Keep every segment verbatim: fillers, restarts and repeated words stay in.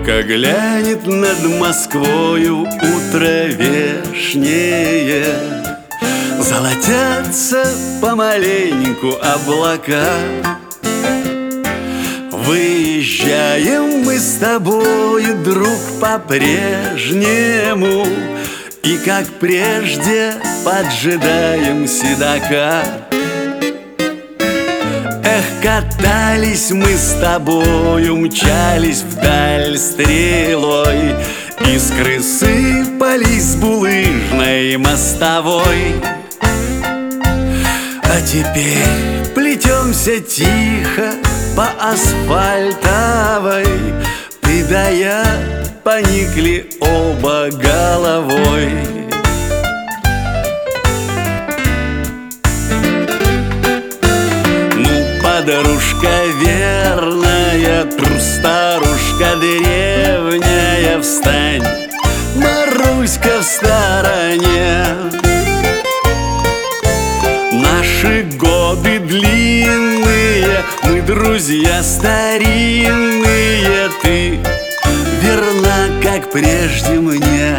Только глянет над Москвою утро вешнее, золотятся помаленьку облака. Выезжаем мы с тобою, друг, по-прежнему, и, как прежде, поджидаем седока. Эх, катались мы с тобою, мчались вдаль стрелой, искры сыпались с булыжной мостовой. А теперь плетемся тихо по асфальтовой, ты да я поникли оба головой. Ну, подружка верная, трус-старушка древняя, встань, Маруська в стороне. Наши годы длинные, мы друзья старинные, ты верна, как прежде мне.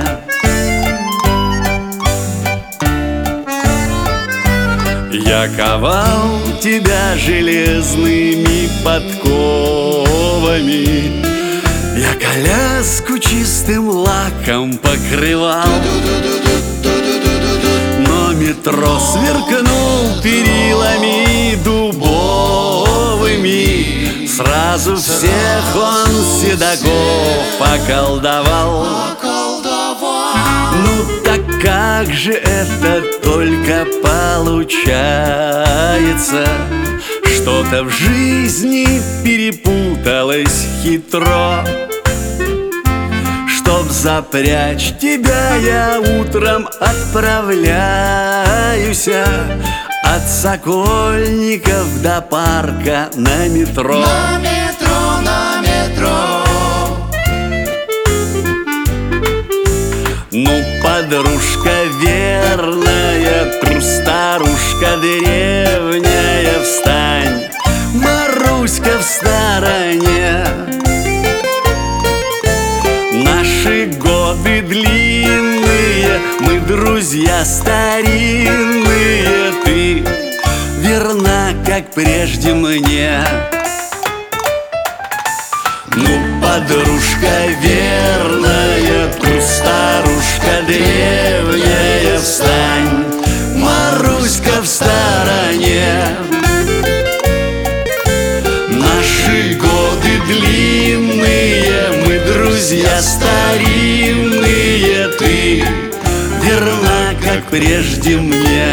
Я ковал тебя железными подковами, я коляску чистым лаком покрывал, но метро сверкнул перилами дубовыми, сразу всех он седаков околдовал. Ну так как же это только получается, что-то в жизни перепуталось хитро. Чтоб запрячь тебя, я утром отправляюсь от Сокольников до парка на метро. На метро, на метро. Ну, подружка верная, трус-старушка древняя, встань, Маруська в стороне. Наши годы длинные, мы друзья старинные, ты верна, как прежде мне. Ну, подружка верная, трус-старушка древняя, встань, Маруська в стороне. Наши годы длинные, мы друзья старинные, ты верна, как прежде мне.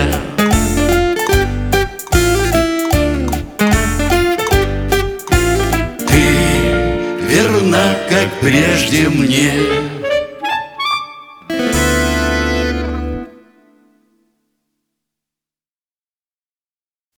Ты верна, как прежде мне.